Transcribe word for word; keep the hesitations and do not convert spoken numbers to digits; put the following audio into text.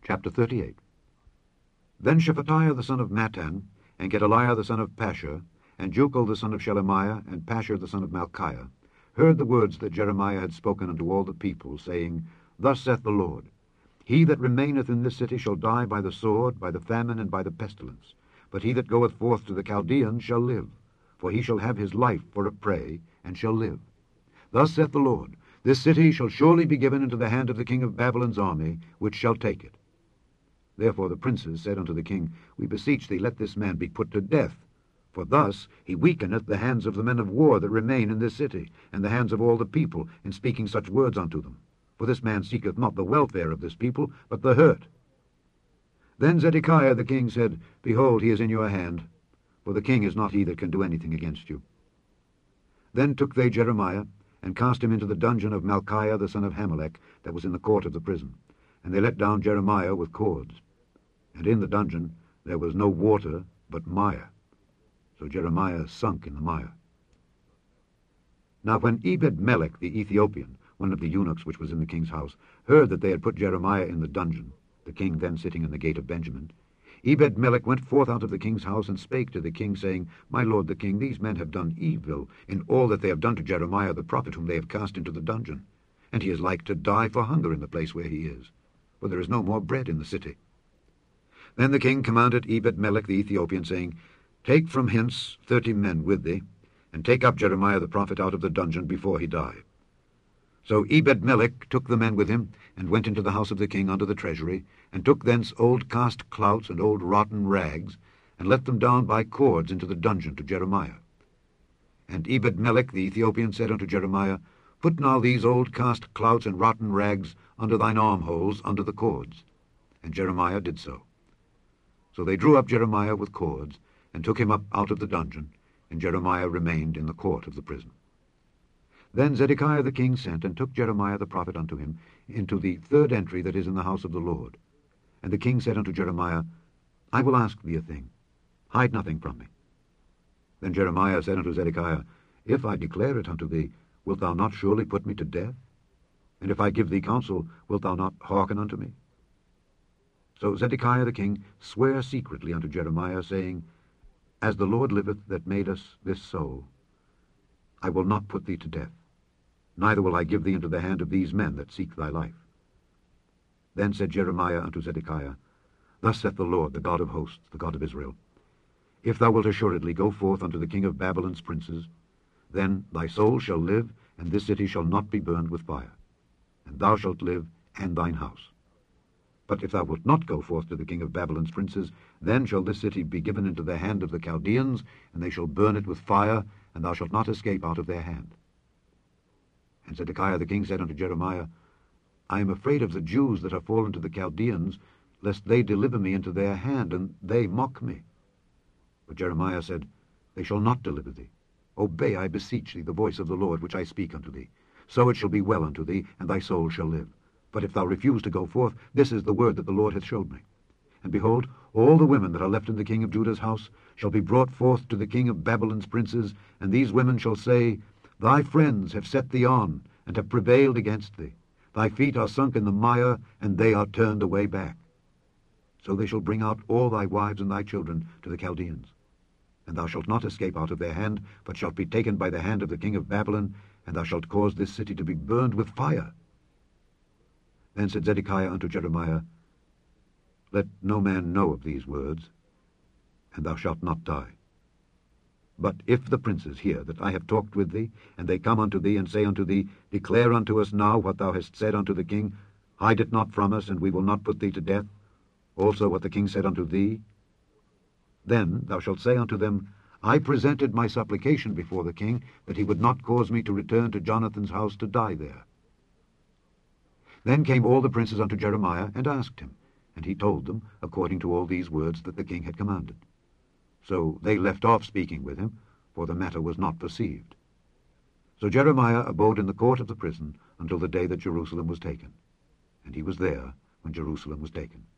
Chapter thirty-eight. Then Shephatiah the son of Mattan, and Gedaliah the son of Pashur, and Jucal the son of Shelemiah, and Pashur the son of Malchiah, heard the words that Jeremiah had spoken unto all the people, saying, Thus saith the Lord, He that remaineth in this city shall die by the sword, by the famine, and by the pestilence. But he that goeth forth to the Chaldeans shall live, for he shall have his life for a prey, and shall live. Thus saith the Lord, This city shall surely be given into the hand of the king of Babylon's army, which shall take it. Therefore the princes said unto the king, We beseech thee, let this man be put to death. For thus he weakeneth the hands of the men of war that remain in this city, and the hands of all the people, in speaking such words unto them. For this man seeketh not the welfare of this people, but the hurt. Then Zedekiah the king said, Behold, he is in your hand, for the king is not he that can do anything against you. Then took they Jeremiah, and cast him into the dungeon of Malchiah the son of Hamelech, that was in the court of the prison. And they let down Jeremiah with cords. And in the dungeon there was no water, but mire. So Jeremiah sunk in the mire. Now when Ebed-melech the Ethiopian, one of the eunuchs which was in the king's house, heard that they had put Jeremiah in the dungeon, the king then sitting in the gate of Benjamin, Ebed-melech went forth out of the king's house, and spake to the king, saying, My lord the king, these men have done evil in all that they have done to Jeremiah the prophet, whom they have cast into the dungeon. And he is like to die for hunger in the place where he is, for there is no more bread in the city. Then the king commanded Ebed-melech the Ethiopian, saying, Take from hence thirty men with thee, and take up Jeremiah the prophet out of the dungeon before he die. So Ebed-melech took the men with him, and went into the house of the king unto the treasury, and took thence old cast clouts and old rotten rags, and let them down by cords into the dungeon to Jeremiah. And Ebed-melech the Ethiopian said unto Jeremiah, Put now these old cast clouts and rotten rags under thine armholes under the cords. And Jeremiah did so. So they drew up Jeremiah with cords, and took him up out of the dungeon, and Jeremiah remained in the court of the prison. Then Zedekiah the king sent, and took Jeremiah the prophet unto him, into the third entry that is in the house of the Lord. And the king said unto Jeremiah, I will ask thee a thing. Hide nothing from me. Then Jeremiah said unto Zedekiah, If I declare it unto thee, wilt thou not surely put me to death? And if I give thee counsel, wilt thou not hearken unto me? So Zedekiah the king sware secretly unto Jeremiah, saying, As the Lord liveth that made us this so, I will not put thee to death, neither will I give thee into the hand of these men that seek thy life. Then said Jeremiah unto Zedekiah, Thus saith the Lord, the God of hosts, the God of Israel, If thou wilt assuredly go forth unto the king of Babylon's princes, then thy soul shall live, and this city shall not be burned with fire, and thou shalt live, and thine house. But if thou wilt not go forth to the king of Babylon's princes, then shall this city be given into the hand of the Chaldeans, and they shall burn it with fire, and thou shalt not escape out of their hand. And Zedekiah the king said unto Jeremiah, I am afraid of the Jews that are fallen to the Chaldeans, lest they deliver me into their hand, and they mock me. But Jeremiah said, They shall not deliver thee. Obey, I beseech thee, the voice of the Lord, which I speak unto thee. So it shall be well unto thee, and thy soul shall live. But if thou refuse to go forth, this is the word that the Lord hath showed me. And behold, all the women that are left in the king of Judah's house shall be brought forth to the king of Babylon's princes, and these women shall say, Thy friends have set thee on, and have prevailed against thee. Thy feet are sunk in the mire, and they are turned away back. So they shall bring out all thy wives and thy children to the Chaldeans. And thou shalt not escape out of their hand, but shalt be taken by the hand of the king of Babylon, and thou shalt cause this city to be burned with fire. Then said Zedekiah unto Jeremiah, Let no man know of these words, and thou shalt not die. But if the princes hear that I have talked with thee, and they come unto thee, and say unto thee, Declare unto us now what thou hast said unto the king, hide it not from us, and we will not put thee to death, also what the king said unto thee, then thou shalt say unto them, I presented my supplication before the king, that he would not cause me to return to Jonathan's house to die there. Then came all the princes unto Jeremiah, and asked him, and he told them, according to all these words that the king had commanded. So they left off speaking with him, for the matter was not perceived. So Jeremiah abode in the court of the prison until the day that Jerusalem was taken. And he was there when Jerusalem was taken.